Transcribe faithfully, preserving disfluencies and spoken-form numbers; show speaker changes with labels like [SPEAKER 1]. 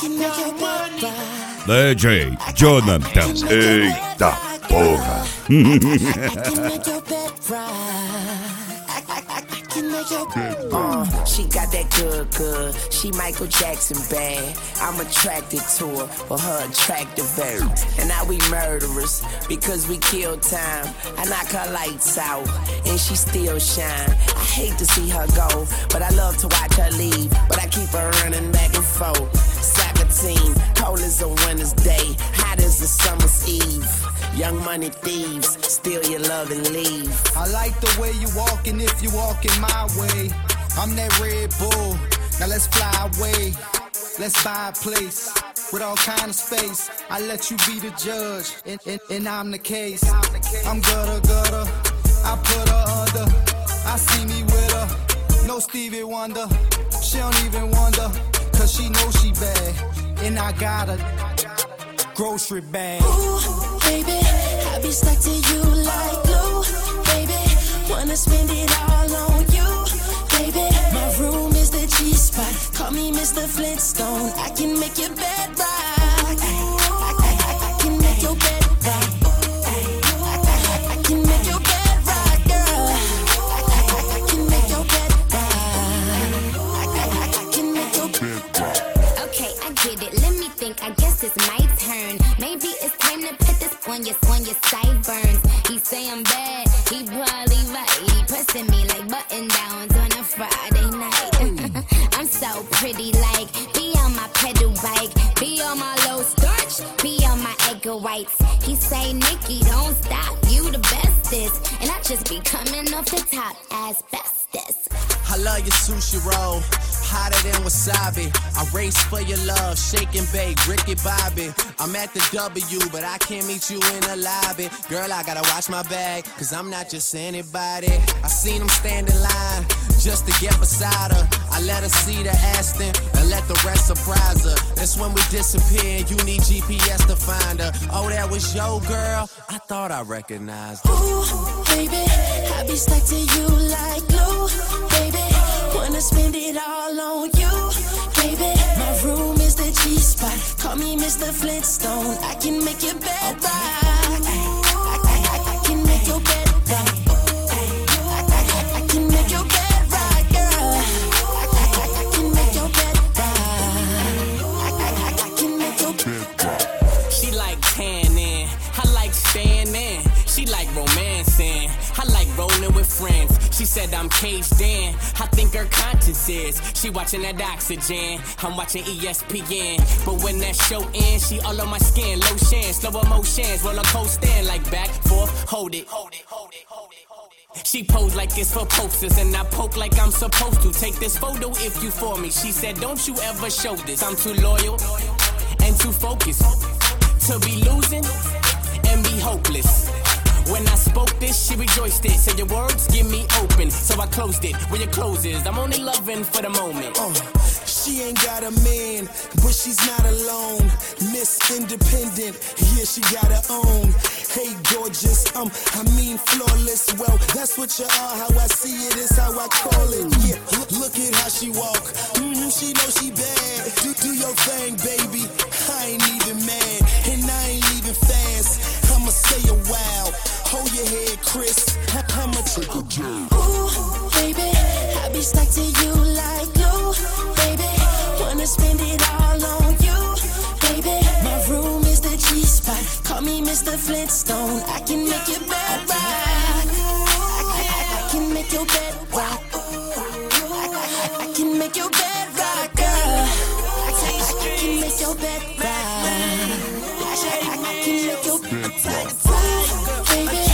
[SPEAKER 1] D J Jonathan.
[SPEAKER 2] Eita porra.
[SPEAKER 3] Uh, she got that good, good. She Michael Jackson bad. I'm attracted to her for her attractive air. And now we murderers because we kill time. I knock her lights out and she still shine. I hate to see her go, but I love to watch her leave. But I keep her running back and forth. Soccer team, cold as a winter's day, hot as a summer's eve. Young money thieves, steal your love and leave.
[SPEAKER 4] I like the way you walking if you walking my way. I'm that Red Bull, now let's fly away. Let's buy a place with all kind of space. I let you be the judge, and, and, and I'm the case. I'm gutter, gutter, I put her under. I see me with her, no Stevie Wonder. She don't even wonder, cause she knows she bad. And I got a grocery bag.
[SPEAKER 5] Ooh, baby, I be stuck to you like glue. Baby, wanna spend it all on you. Baby, my room is the G-spot. Call me Mister Flintstone. I can make your bed rock. I, I, I, I can make your bed rock. I, I can make your bed rock, girl. I, I can make your bed rock. I, I can make your bed rock.
[SPEAKER 6] Okay, I get it. Let me think. I guess it's my turn. Maybe it's time to put this on your on your sideburns. He say I'm bad. He probably right. He pressing me like button downs on a Friday night. I'm so pretty, like be on my pedal bike, be on my low starch, be on my egg whites. He say, Nikki, don't stop. You the bestest, and I just be coming off the top as bestest.
[SPEAKER 7] I love your sushi roll, hotter than wasabi. I race for your love, shake and bake, Ricky Bobby. I'm at the W, but I can't meet you in the lobby. Girl, I gotta watch my bag, cause I'm not just anybody. I seen him stand in line, just to get beside her. I let her see the Aston, and let the rest surprise her. That's when we disappear, and you need G P S to find her. Oh, that was your girl? I thought I recognized her.
[SPEAKER 5] Ooh, baby, I be stuck to you like glue. Baby, wanna spend it all on you. Baby, my room is the G-spot. Call me Mister Flintstone. I can make your bed rock. I, I, I, I can make your bed rock. I, I, I can make your bed rock, girl. I, I, I can make your bed rock. I, I, I can make your bed rock.
[SPEAKER 3] She like tanning, I like staying in. She like romancing, I like rolling with friends. She said I'm caged in, I think her conscience is. She watching that Oxygen, I'm watching E S P N. But when that show ends, she all on my skin. Lotion, slow emotions, roller coaster, like back, forth, hold it. Hold it, hold it, hold it, hold it. She posed like it's for posters, and I poke like I'm supposed to. Take this photo if you for me. She said, don't you ever show this. I'm too loyal and too focused to be losing and be hopeless. When I spoke this, she rejoiced it. Said your words give me open, so I closed it. Where your clothes is, I'm only loving for the moment.
[SPEAKER 4] Uh, she ain't got a man, but she's not alone. Miss Independent, yeah, she got her own. Hey, gorgeous, um, I mean flawless. Well, that's what you are. How I see it is how I call it. Yeah, look at how she walk. Mm-hmm, she know she bad. Do do your thing, baby. I ain't even mad, and I ain't leaving fast. I'ma stay a while. Hold your head, Chris. I'ma take a job.
[SPEAKER 5] Ooh, baby, I be stuck to you like glue. Baby, wanna spend it all on you. Baby, my room is the G-spot. Call me Mister Flintstone. I can make your bed rock. I, I, I can make your bed rock. I, I can make your bed rock, girl. I, I, I can make your bed rock. I, I can make your bed rock. Baby,